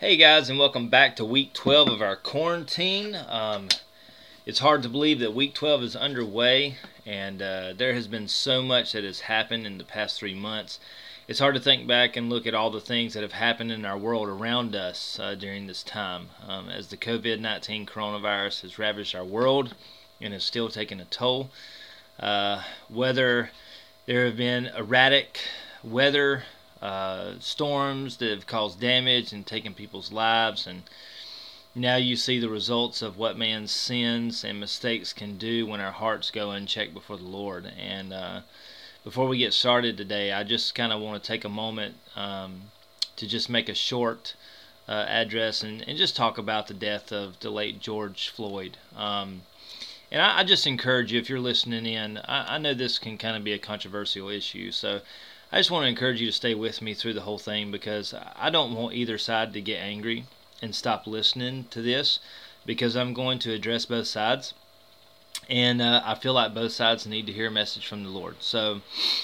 Hey guys, and welcome back to week 12 of our quarantine. It's hard to believe that week 12 is underway, and there has been so much that has happened in the past 3 months. It's hard to think back and look at all the things that have happened in our world around us during this time, as the COVID-19 coronavirus has ravaged our world and is still taking a toll. Whether there have been erratic weather, storms that have caused damage and taken people's lives, and now you see the results of what man's sins and mistakes can do when our hearts go unchecked before the Lord. And before we get started today, I just kind of want to take a moment to just make a short address and just talk about the death of the late George Floyd. And I just encourage you, if you're listening in, I know this can kind of be a controversial issue, so I just want to encourage you to stay with me through the whole thing, because I don't want either side to get angry and stop listening to this, because I'm going to address both sides, and I feel like both sides need to hear a message from the Lord. So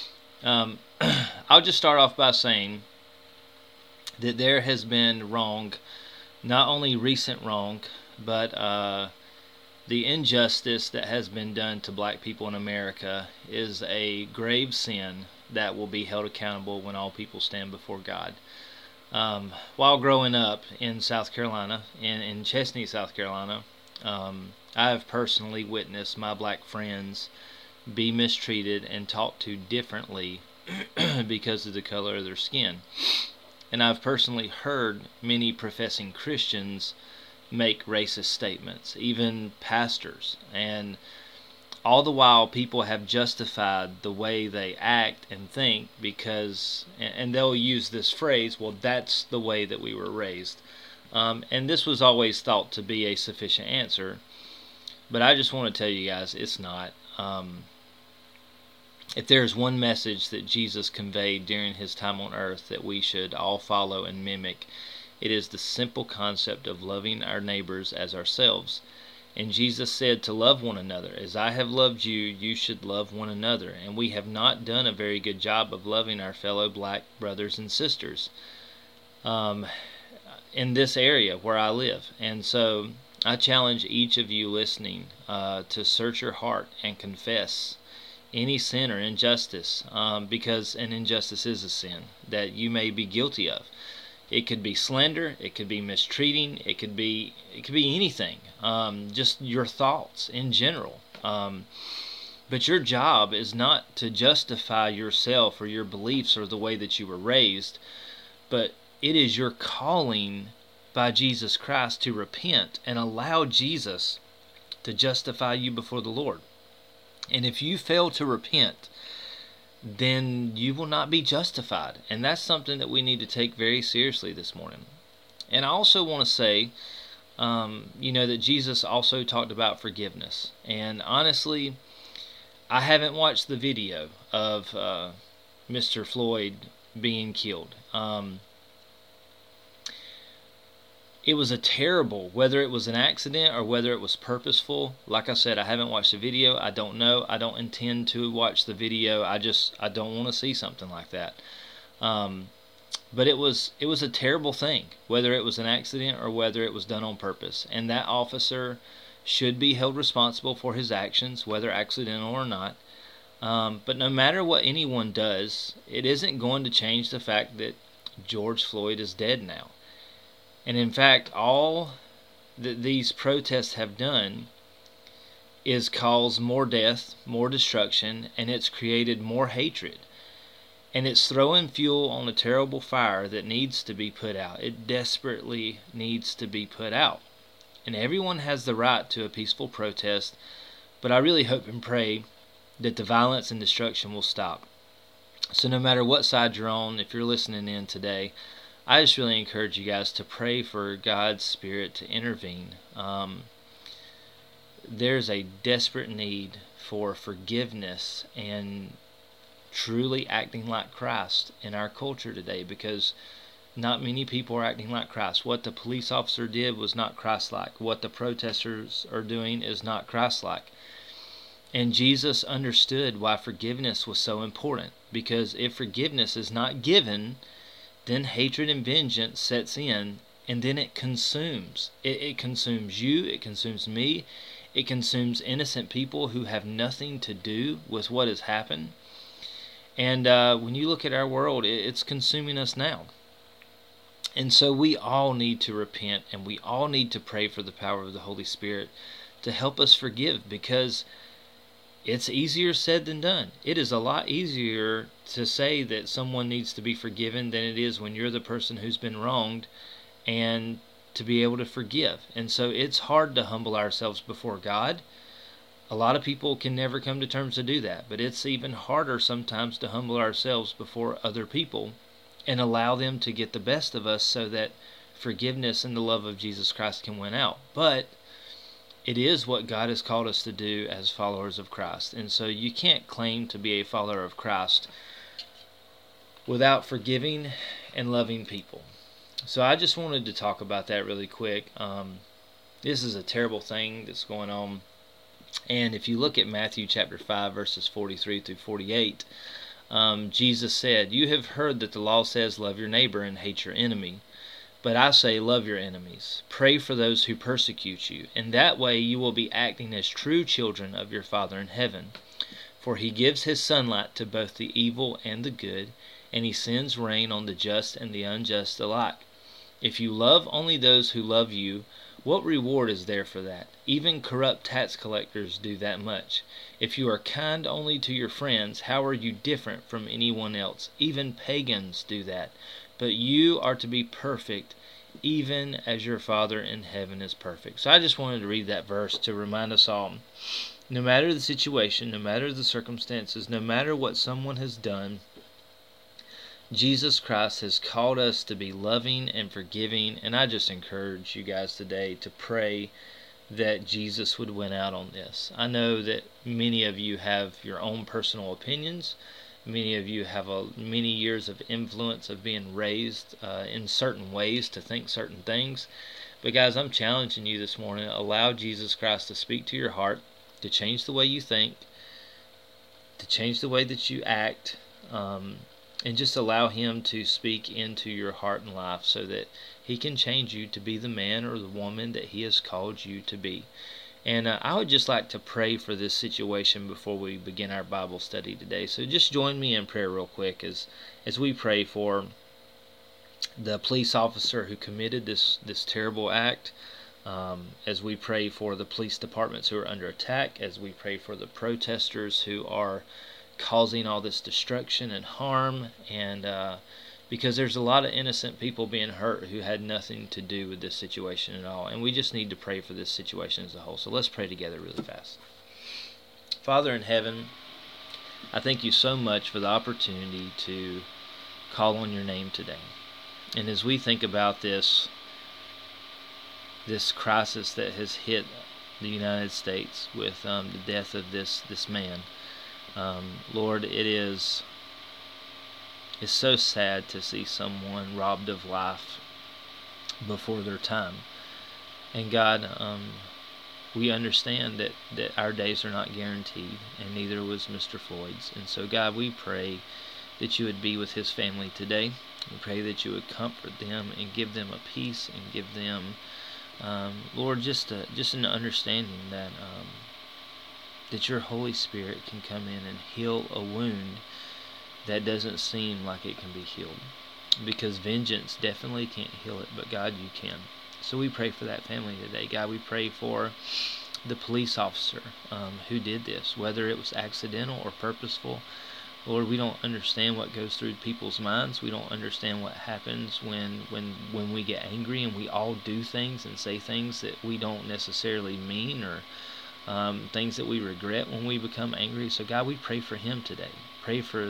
I'll just start off by saying that there has been wrong, not only recent wrong, but the injustice that has been done to black people in America is a grave sin that will be held accountable when all people stand before God. While growing up in South Carolina, in Chesney, South Carolina, I have personally witnessed my black friends be mistreated and talked to differently because of the color of their skin. And I've personally heard many professing Christians make racist statements, even pastors, and all the while people have justified the way they act and think because, and they'll use this phrase, well, that's the way that we were raised. And this was always thought to be a sufficient answer, but I just want to tell you guys, it's not. If there's one message that Jesus conveyed during his time on earth that we should all follow and mimic, it is the simple concept of loving our neighbors as ourselves. And Jesus said to love one another. As I have loved you, you should love one another. And we have not done a very good job of loving our fellow black brothers and sisters in this area where I live. And so I challenge each of you listening to search your heart and confess any sin or injustice, because an injustice is a sin that you may be guilty of. It could be slander, it could be mistreating, it could be anything, just your thoughts in general. But your job is not to justify yourself or your beliefs or the way that you were raised, but it is your calling by Jesus Christ to repent and allow Jesus to justify you before the Lord. And if you fail to repent, then you will not be justified. And that's something that we need to take very seriously this morning. And I also want to say, that Jesus also talked about forgiveness. And honestly, I haven't watched the video of Mr. Floyd being killed. It was a terrible, whether it was an accident or whether it was purposeful. Like I said, I haven't watched the video. I don't know. I don't intend to watch the video. I don't want to see something like that. But it was a terrible thing, whether it was an accident or whether it was done on purpose. And that officer should be held responsible for his actions, whether accidental or not. But no matter what anyone does, it isn't going to change the fact that George Floyd is dead now. And in fact, all that these protests have done is cause more death, more destruction, and it's created more hatred. And it's throwing fuel on a terrible fire that needs to be put out. It desperately needs to be put out. And everyone has the right to a peaceful protest, but I really hope and pray that the violence and destruction will stop. So no matter what side you're on, if you're listening in today, I just really encourage you guys to pray for God's Spirit to intervene. There's a desperate need for forgiveness and truly acting like Christ in our culture today, because not many people are acting like Christ. What the police officer did was not Christ-like. What the protesters are doing is not Christ-like. And Jesus understood why forgiveness was so important, because if forgiveness is not given, then hatred and vengeance sets in, and then it consumes. It consumes you, it consumes me, it consumes innocent people who have nothing to do with what has happened. And when you look at our world, it's consuming us now. And so we all need to repent, and we all need to pray for the power of the Holy Spirit to help us forgive, because it's easier said than done. It is a lot easier to say that someone needs to be forgiven than it is when you're the person who's been wronged and to be able to forgive. And so it's hard to humble ourselves before God. A lot of people can never come to terms to do that, but it's even harder sometimes to humble ourselves before other people and allow them to get the best of us so that forgiveness and the love of Jesus Christ can win out. But it is what God has called us to do as followers of Christ. And so you can't claim to be a follower of Christ without forgiving and loving people. So I just wanted to talk about that really quick. This is a terrible thing that's going on. And if you look at Matthew chapter 5, verses 43 through 48, Jesus said, "You have heard that the law says, love your neighbor and hate your enemy. But I say, love your enemies. Pray for those who persecute you. And that way you will be acting as true children of your Father in heaven. For he gives his sunlight to both the evil and the good, and he sends rain on the just and the unjust alike. If you love only those who love you, what reward is there for that? Even corrupt tax collectors do that much. If you are kind only to your friends, how are you different from anyone else? Even pagans do that. But you are to be perfect, even as your Father in heaven is perfect." So I just wanted to read that verse to remind us all, no matter the situation, no matter the circumstances, no matter what someone has done, Jesus Christ has called us to be loving and forgiving. And I just encourage you guys today to pray that Jesus would win out on this. I know that many of you have your own personal opinions. Many of you have many years of influence of being raised in certain ways to think certain things. But guys, I'm challenging you this morning. Allow Jesus Christ to speak to your heart, to change the way you think, to change the way that you act, and just allow him to speak into your heart and life so that he can change you to be the man or the woman that he has called you to be. And I would just like to pray for this situation before we begin our Bible study today. So just join me in prayer real quick as we pray for the police officer who committed this terrible act, as we pray for the police departments who are under attack, as we pray for the protesters who are causing all this destruction and harm, and because there's a lot of innocent people being hurt who had nothing to do with this situation at all. And we just need to pray for this situation as a whole. So let's pray together really fast. Father in heaven, I thank you so much for the opportunity to call on your name today. And as we think about this crisis that has hit the United States with the death of this man, Lord, it's so sad to see someone robbed of life before their time. And God, we understand that our days are not guaranteed, and neither was Mr. Floyd's. And so, God, we pray that you would be with his family today. We pray that you would comfort them and give them a peace and give them, Lord, just an understanding that your Holy Spirit can come in and heal a wound that doesn't seem like it can be healed. Because vengeance definitely can't heal it, but God, you can. So we pray for that family today. God, we pray for the police officer who did this, whether it was accidental or purposeful. Lord, we don't understand what goes through people's minds. We don't understand what happens when we get angry, and we all do things and say things that we don't necessarily mean, or things that we regret when we become angry. So God, we pray for him today. Pray for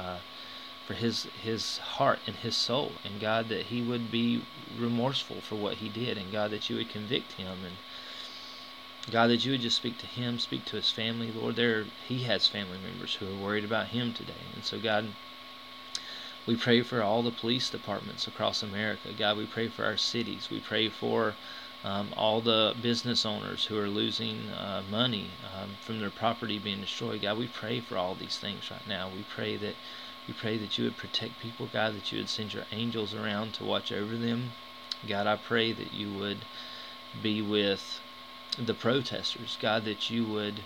his heart and his soul, and God, that he would be remorseful for what he did, and God, that you would convict him, and God, that you would just speak to him, speak to his family. Lord, he has family members who are worried about him today. And so, God, we pray for all the police departments across America. God, we pray for our cities. We pray for all the business owners who are losing money from their property being destroyed. God, we pray for all these things right now. We pray that you would protect people, God, that you would send your angels around to watch over them. God, I pray that you would be with the protesters. God, that you would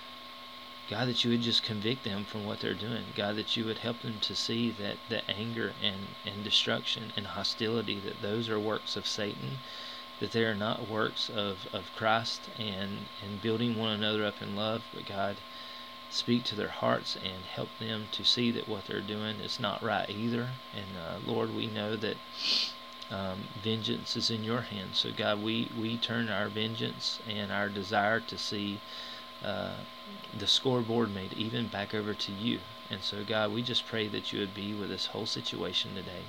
just convict them from what they're doing. God, that you would help them to see that the anger and destruction and hostility, that those are works of Satan, that they are not works of Christ and building one another up in love. But God, speak to their hearts and help them to see that what they're doing is not right either. And Lord, we know that vengeance is in your hands. So God, we turn our vengeance and our desire to see the scoreboard made even back over to you. And so God, we just pray that you would be with this whole situation today.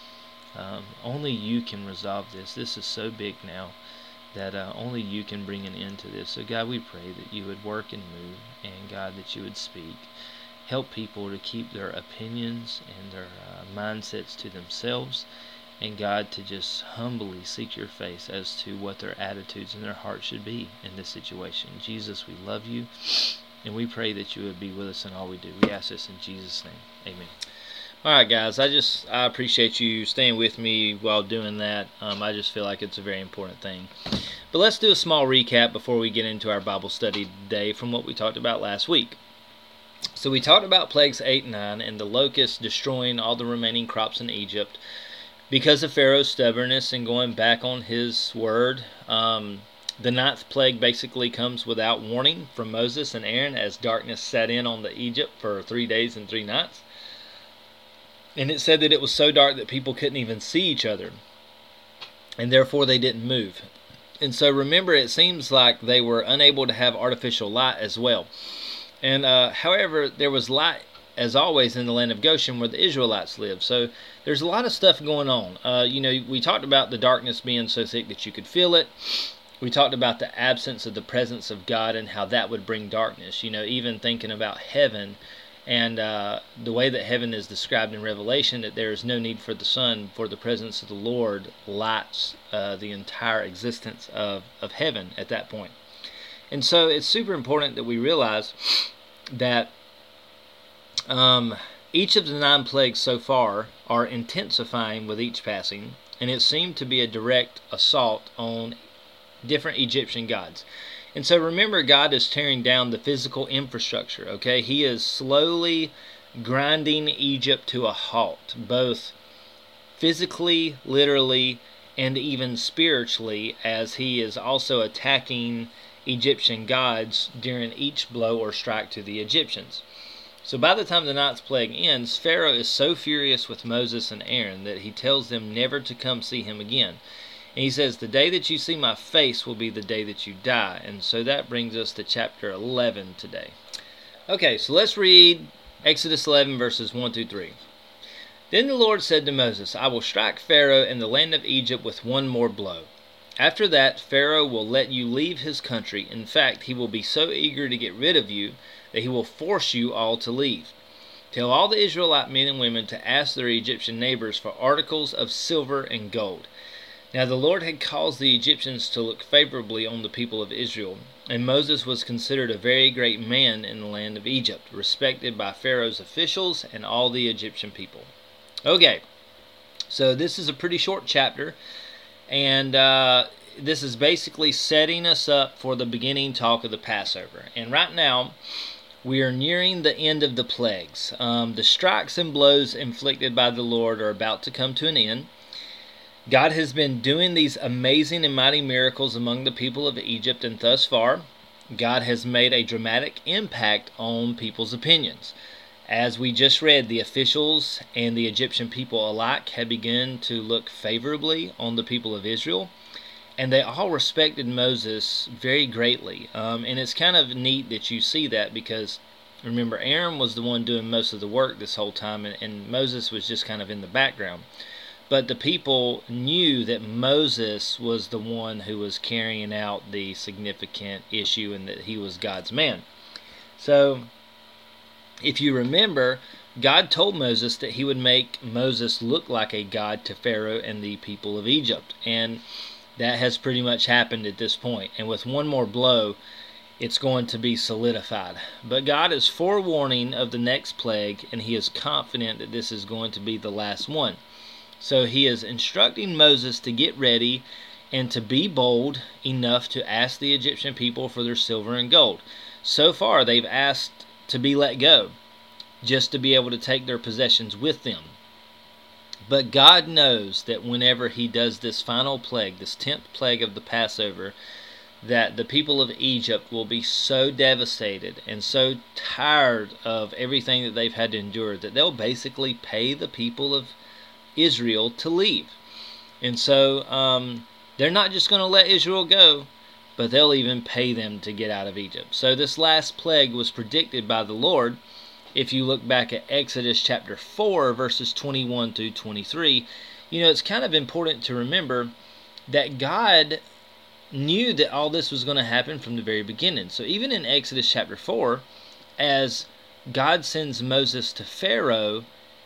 Only you can resolve this. This is so big now that only you can bring an end to this. So God, we pray that you would work and move, and God, that you would speak. Help people to keep their opinions and their mindsets to themselves, and God, to just humbly seek your face as to what their attitudes and their hearts should be in this situation. Jesus, we love you, and we pray that you would be with us in all we do. We ask this in Jesus' name. Amen. Alright guys, I appreciate you staying with me while doing that. I just feel like it's a very important thing. But let's do a small recap before we get into our Bible study today from what we talked about last week. So we talked about plagues 8 and 9 and the locusts destroying all the remaining crops in Egypt because of Pharaoh's stubbornness and going back on his word. The 9th plague basically comes without warning from Moses and Aaron as darkness set in on the Egypt for 3 days and 3 nights. And it said that it was so dark that people couldn't even see each other, and therefore they didn't move. And so remember, it seems like they were unable to have artificial light as well. And however, there was light, as always, in the land of Goshen where the Israelites lived. So there's a lot of stuff going on. We talked about the darkness being so thick that you could feel it. We talked about the absence of the presence of God and how that would bring darkness. Even thinking about heaven, and the way that heaven is described in Revelation, that there is no need for the sun, for the presence of the Lord lights the entire existence of heaven at that point. And so it's super important that we realize that each of the 9 plagues so far are intensifying with each passing, and it seemed to be a direct assault on different Egyptian gods. And so remember, God is tearing down the physical infrastructure, okay? He is slowly grinding Egypt to a halt, both physically, literally, and even spiritually, as he is also attacking Egyptian gods during each blow or strike to the Egyptians. So by the time the 9th plague ends, Pharaoh is so furious with Moses and Aaron that he tells them never to come see him again. And he says, the day that you see my face will be the day that you die. And so that brings us to chapter 11 today. Okay, so let's read Exodus 11 verses 1 through 3. Then the Lord said to Moses, I will strike Pharaoh and the land of Egypt with one more blow. After that, Pharaoh will let you leave his country. In fact, he will be so eager to get rid of you that he will force you all to leave. Tell all the Israelite men and women to ask their Egyptian neighbors for articles of silver and gold. Now the Lord had caused the Egyptians to look favorably on the people of Israel, and Moses was considered a very great man in the land of Egypt, respected by Pharaoh's officials and all the Egyptian people. Okay, so this is a pretty short chapter, and this is basically setting us up for the beginning talk of the Passover. And right now, we are nearing the end of the plagues. The strikes and blows inflicted by the Lord are about to come to an end. God has been doing these amazing and mighty miracles among the people of Egypt, and thus far, God has made a dramatic impact on people's opinions. As we just read, the officials and the Egyptian people alike had begun to look favorably on the people of Israel, and they all respected Moses very greatly. And it's kind of neat that you see that, because remember, Aaron was the one doing most of the work this whole time, and Moses was just kind of in the background. But the people knew that Moses was the one who was carrying out the significant issue and that he was God's man. So, if you remember, God told Moses that he would make Moses look like a god to Pharaoh and the people of Egypt. And that has pretty much happened at this point. And with one more blow, it's going to be solidified. But God is forewarning of the next plague, and he is confident that this is going to be the last one. So he is instructing Moses to get ready and to be bold enough to ask the Egyptian people for their silver and gold. So far, they've asked to be let go, just to be able to take their possessions with them. But God knows that whenever he does this final plague, this 10th plague of the Passover, that the people of Egypt will be so devastated and so tired of everything that they've had to endure that they'll basically pay the people of Israel to leave. And so they're not just going to let Israel go, but they'll even pay them to get out of Egypt. So this last plague was predicted by the Lord. If you look back at Exodus chapter 4, verses 21 through 23, it's kind of important to remember that God knew that all this was going to happen from the very beginning. So even in Exodus chapter 4, as God sends Moses to Pharaoh,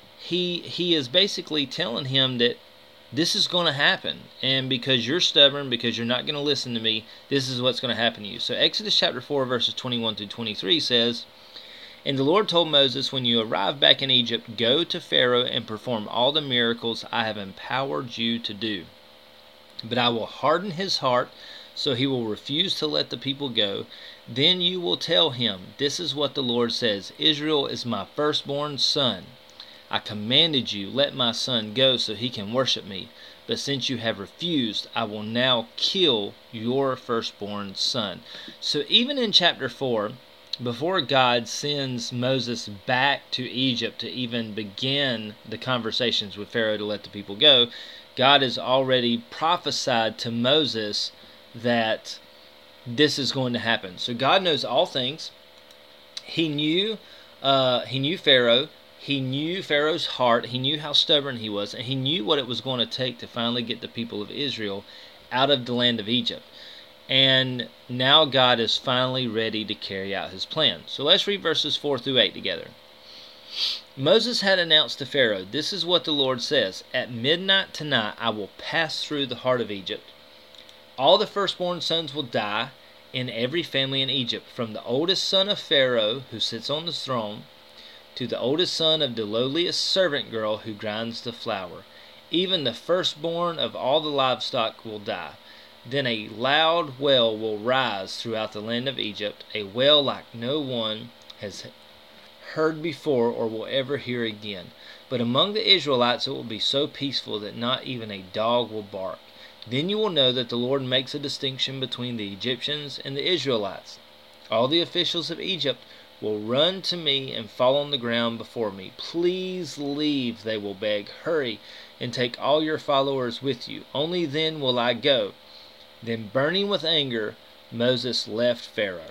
he is basically telling him that this is going to happen. And because you're stubborn, because you're not going to listen to me, this is what's going to happen to you. So Exodus chapter 4, verses 21 through 23 says, "And the Lord told Moses, when you arrive back in Egypt, go to Pharaoh and perform all the miracles I have empowered you to do. But I will harden his heart, so he will refuse to let the people go. Then you will tell him, this is what the Lord says, Israel is my firstborn son. I commanded you, let my son go so he can worship me. But since you have refused, I will now kill your firstborn son." So even in chapter 4, before God sends Moses back to Egypt to even begin the conversations with Pharaoh to let the people go, God has already prophesied to Moses that this is going to happen. So God knows all things. He knew Pharaoh. He knew Pharaoh's heart. He knew how stubborn he was, and he knew what it was going to take to finally get the people of Israel out of the land of Egypt. And now God is finally ready to carry out his plan. So let's read verses 4 through 8 together. "Moses had announced to Pharaoh, this is what the Lord says, at midnight tonight I will pass through the heart of Egypt. All the firstborn sons will die in every family in Egypt, from the oldest son of Pharaoh, who sits on the throne, to the oldest son of the lowliest servant girl who grinds the flour. Even the firstborn of all the livestock will die. Then a loud wail will rise throughout the land of Egypt, a wail like no one has heard before or will ever hear again. But among the Israelites it will be so peaceful that not even a dog will bark. Then you will know that the Lord makes a distinction between the Egyptians and the Israelites. All the officials of Egypt will run to me and fall on the ground before me. Please leave, they will beg. Hurry and take all your followers with you. Only then will I go." Then, burning with anger, Moses left Pharaoh.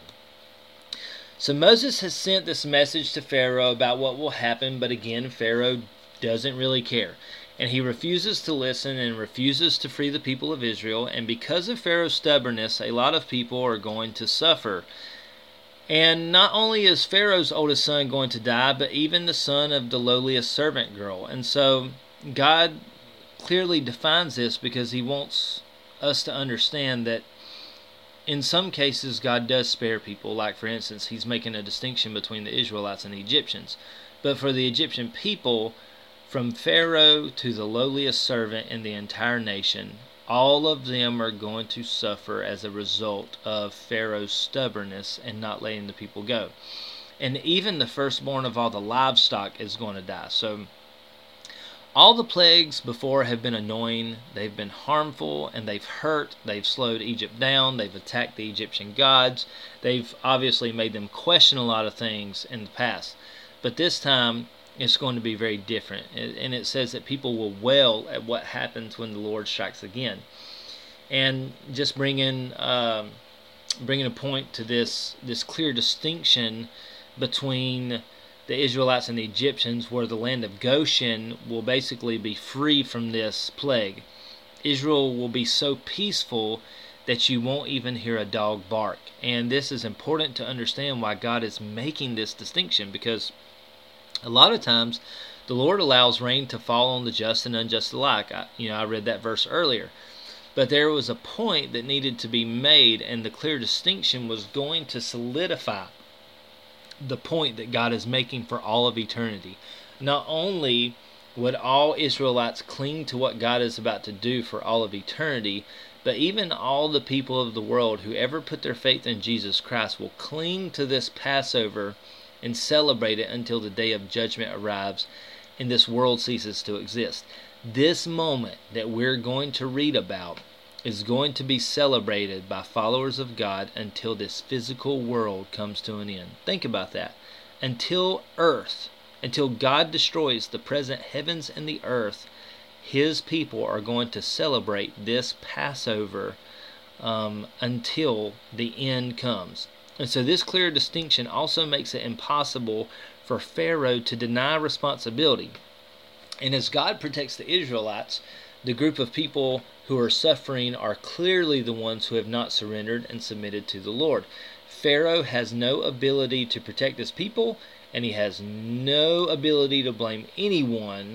So Moses has sent this message to Pharaoh about what will happen, but again, Pharaoh doesn't really care. And he refuses to listen and refuses to free the people of Israel. And because of Pharaoh's stubbornness, a lot of people are going to suffer. And not only is Pharaoh's oldest son going to die, but even the son of the lowliest servant girl. And so God clearly defines this because he wants us to understand that in some cases, God does spare people. Like, for instance, he's making a distinction between the Israelites and the Egyptians. But for the Egyptian people, from Pharaoh to the lowliest servant in the entire nation, all of them are going to suffer as a result of Pharaoh's stubbornness and not letting the people go. And even the firstborn of all the livestock is going to die. So all the plagues before have been annoying, they've been harmful, and they've hurt, they've slowed Egypt down, they've attacked the Egyptian gods, they've obviously made them question a lot of things in the past. But this time, it's going to be very different. And it says that people will wail at what happens when the Lord strikes again. And just bringing a point to this clear distinction between the Israelites and the Egyptians, where the land of Goshen will basically be free from this plague. Israel will be so peaceful that you won't even hear a dog bark. And this is important to understand why God is making this distinction, because a lot of times the Lord allows rain to fall on the just and unjust alike. I read that verse earlier. But there was a point that needed to be made, and the clear distinction was going to solidify the point that God is making for all of eternity. Not only would all Israelites cling to what God is about to do for all of eternity, but even all the people of the world who ever put their faith in Jesus Christ will cling to this Passover and celebrate it until the day of judgment arrives and this world ceases to exist. This moment that we're going to read about is going to be celebrated by followers of God until this physical world comes to an end. Think about that. Until God destroys the present heavens and the earth, His people are going to celebrate this Passover until the end comes. And so this clear distinction also makes it impossible for Pharaoh to deny responsibility. And as God protects the Israelites, the group of people who are suffering are clearly the ones who have not surrendered and submitted to the Lord. Pharaoh has no ability to protect his people, and he has no ability to blame anyone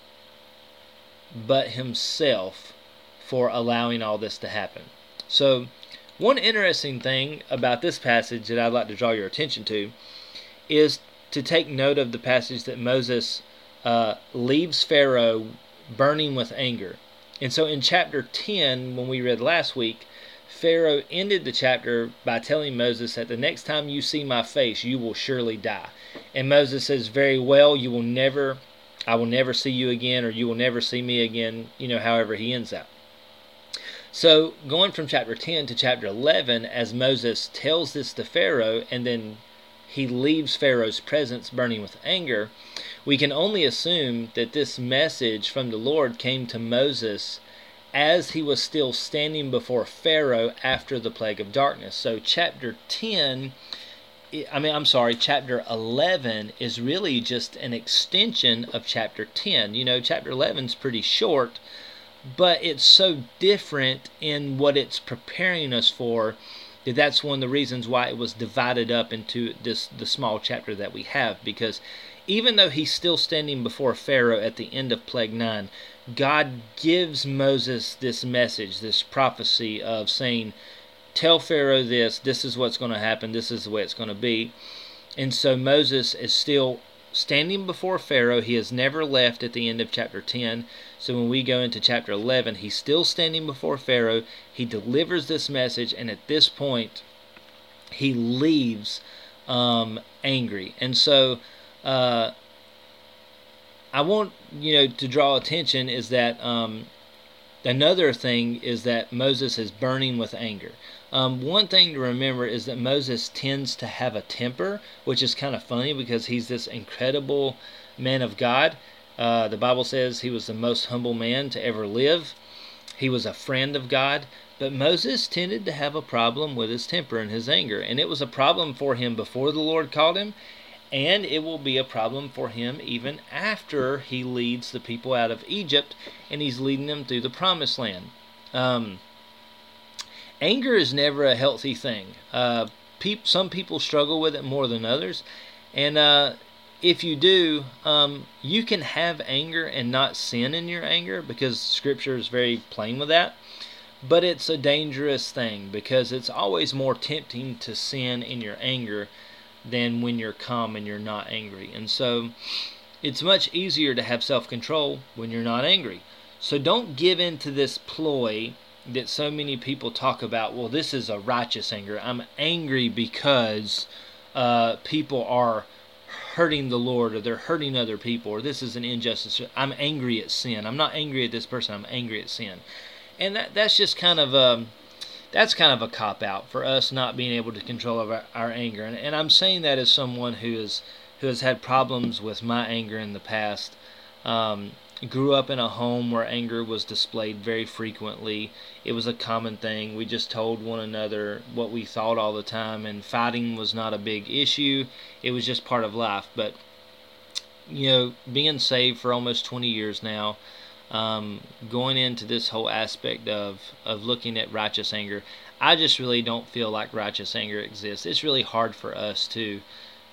but himself for allowing all this to happen. So, one interesting thing about this passage that I'd like to draw your attention to is to take note of the passage that Moses leaves Pharaoh burning with anger. And so in chapter 10, when we read last week, Pharaoh ended the chapter by telling Moses that the next time you see my face, you will surely die. And Moses says, very well, I will never see you again, or you will never see me again, however he ends that. So going from chapter 10 to chapter 11, as Moses tells this to Pharaoh, and then he leaves Pharaoh's presence burning with anger, we can only assume that this message from the Lord came to Moses as he was still standing before Pharaoh after the plague of darkness. So chapter 11 is really just an extension of chapter 10. Chapter 11 is pretty short, but it's so different in what it's preparing us for that's one of the reasons why it was divided up into the small chapter that we have, because even though he's still standing before Pharaoh at the end of Plague 9, God gives Moses this message, this prophecy of saying, tell Pharaoh this is what's going to happen, this is the way it's going to be. And so Moses is still standing before Pharaoh. He has never left at the end of chapter 10. So when we go into chapter 11, he's still standing before Pharaoh. He delivers this message, and at this point, he leaves angry. And so I want to draw attention is that another thing is that Moses is burning with anger. One thing to remember is that Moses tends to have a temper, which is kind of funny because he's this incredible man of God. The Bible says he was the most humble man to ever live. He was a friend of God. But Moses tended to have a problem with his temper and his anger. And it was a problem for him before the Lord called him. And it will be a problem for him even after he leads the people out of Egypt and he's leading them through the promised land. Anger is never a healthy thing. Some people struggle with it more than others. And if you do, you can have anger and not sin in your anger, because Scripture is very plain with that. But it's a dangerous thing, because it's always more tempting to sin in your anger than when you're calm and you're not angry. And so it's much easier to have self-control when you're not angry. So don't give in to this ploy that so many people talk about. Well, this is a righteous anger. I'm angry because people are hurting the Lord, or they're hurting other people, or this is an injustice. I'm angry at sin. I'm not angry at this person. I'm angry at sin. And that's just kind of a cop-out for us not being able to control our anger. And I'm saying that as someone who has had problems with my anger in the past. Grew up in a home where anger was displayed very frequently. It was a common thing. We just told one another what we thought all the time, and fighting was not a big issue. It was just part of life. But being saved for almost 20 years now, going into this whole aspect of looking at righteous anger, I just really don't feel like righteous anger exists. It's really hard for us to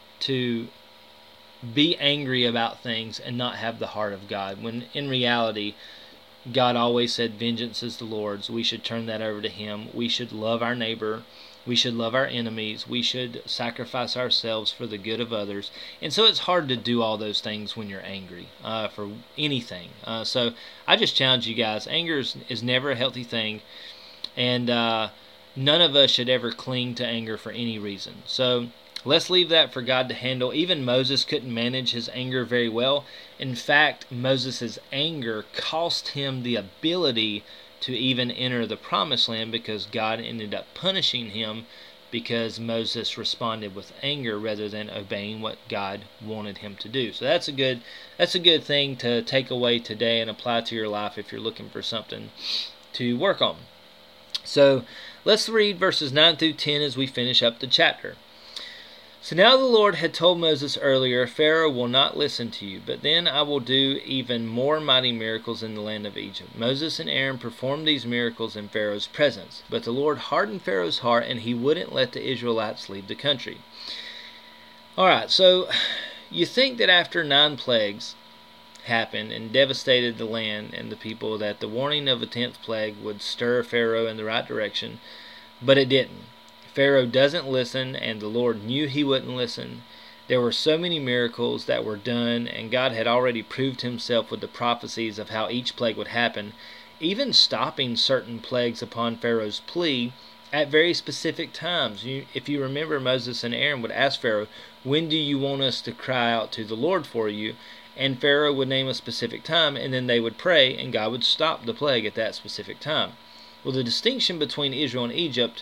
be angry about things and not have the heart of God, when in reality God always said vengeance is the Lord's. We should turn that over to Him. We should love our neighbor We should love our enemies. We should sacrifice ourselves for the good of others. And so it's hard to do all those things when you're angry for anything. So I just challenge you guys. Anger is never a healthy thing. And none of us should ever cling to anger for any reason. So let's leave that for God to handle. Even Moses couldn't manage his anger very well. In fact, Moses' anger cost him the ability to even enter the promised land, because God ended up punishing him because Moses responded with anger rather than obeying what God wanted him to do. So that's a good thing to take away today and apply to your life if you're looking for something to work on. So let's read verses 9 through 10 as we finish up the chapter. So now the Lord had told Moses earlier, Pharaoh will not listen to you, but then I will do even more mighty miracles in the land of Egypt. Moses and Aaron performed these miracles in Pharaoh's presence, but the Lord hardened Pharaoh's heart, and he wouldn't let the Israelites leave the country. Alright, so you think that after 9 plagues happened and devastated the land and the people, that the warning of a 10th plague would stir Pharaoh in the right direction, but it didn't. Pharaoh doesn't listen, and the Lord knew he wouldn't listen. There were so many miracles that were done, and God had already proved himself with the prophecies of how each plague would happen, even stopping certain plagues upon Pharaoh's plea at very specific times. If you remember, Moses and Aaron would ask Pharaoh, when do you want us to cry out to the Lord for you? And Pharaoh would name a specific time, and then they would pray, and God would stop the plague at that specific time. Well, the distinction between Israel and Egypt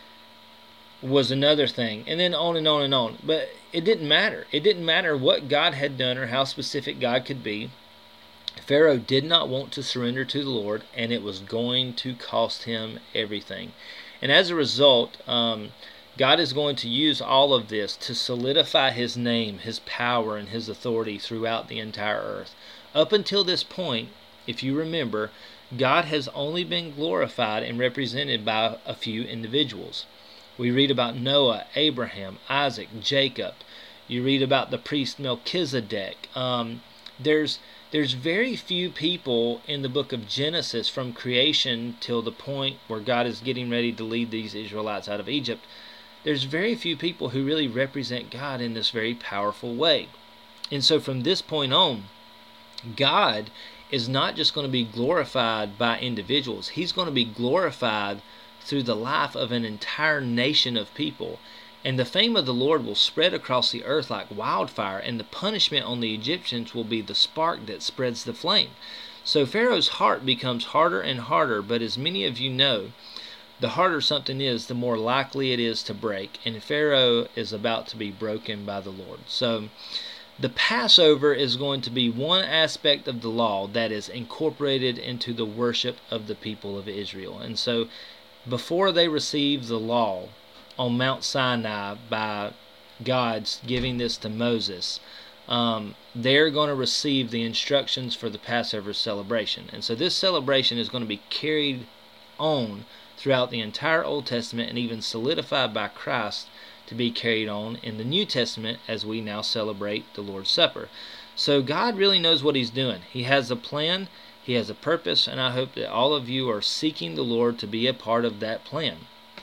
was another thing, and then on and on and on. But it didn't matter. It didn't matter what God had done or how specific God could be. Pharaoh did not want to surrender to the Lord, and it was going to cost him everything. And as a result, God is going to use all of this to solidify his name, his power, and his authority throughout the entire earth. Up until this point, if you remember, God has only been glorified and represented by a few individuals. We read about Noah, Abraham, Isaac, Jacob. You read about the priest Melchizedek. There's very few people in the book of Genesis from creation till the point where God is getting ready to lead these Israelites out of Egypt. There's very few people who really represent God in this very powerful way. And so from this point on, God is not just going to be glorified by individuals. He's going to be glorified through the life of an entire nation of people. And the fame of the Lord will spread across the earth like wildfire, and the punishment on the Egyptians will be the spark that spreads the flame. So Pharaoh's heart becomes harder and harder, but as many of you know, the harder something is, the more likely it is to break. And Pharaoh is about to be broken by the Lord. So the Passover is going to be one aspect of the law that is incorporated into the worship of the people of Israel. And so before they receive the law on Mount Sinai by God's giving this to Moses, they're going to receive the instructions for the Passover celebration. And so this celebration is going to be carried on throughout the entire Old Testament and even solidified by Christ to be carried on in the New Testament as we now celebrate the Lord's Supper. So God really knows what he's doing. He has a plan. He has a purpose, and I hope that all of you are seeking the Lord to be a part of that plan.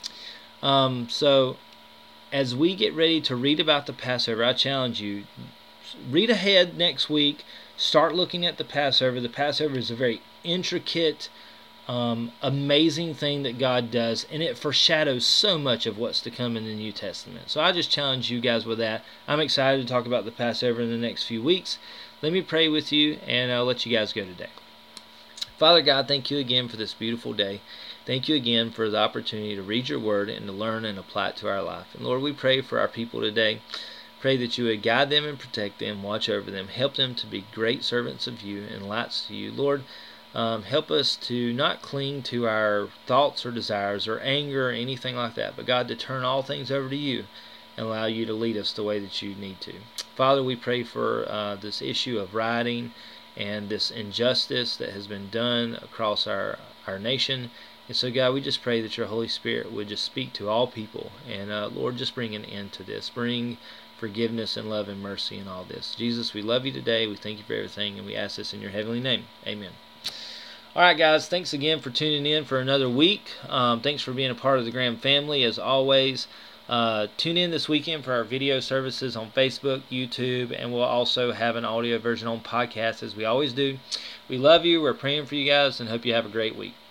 So as we get ready to read about the Passover, I challenge you, read ahead next week. Start looking at the Passover. The Passover is a very intricate, amazing thing that God does, and it foreshadows so much of what's to come in the New Testament. So I just challenge you guys with that. I'm excited to talk about the Passover in the next few weeks. Let me pray with you, and I'll let you guys go today. Father God, thank you again for this beautiful day. Thank you again for the opportunity to read your word and to learn and apply it to our life. And Lord, we pray for our people today. Pray that you would guide them and protect them, watch over them, help them to be great servants of you and lights to you. Lord, help us to not cling to our thoughts or desires or anger or anything like that, but God, to turn all things over to you and allow you to lead us the way that you need to. Father, we pray for this issue of rioting and this injustice that has been done across our nation. And so, God, we just pray that your Holy Spirit would just speak to all people. And, Lord, just bring an end to this. Bring forgiveness and love and mercy in all this. Jesus, we love you today. We thank you for everything, and we ask this in your heavenly name. Amen. All right, guys, thanks again for tuning in for another week. Thanks for being a part of the Graham family, as always. Tune in this weekend for our video services on Facebook, YouTube, and we'll also have an audio version on podcast, as we always do. We love you. We're praying for you guys and hope you have a great week.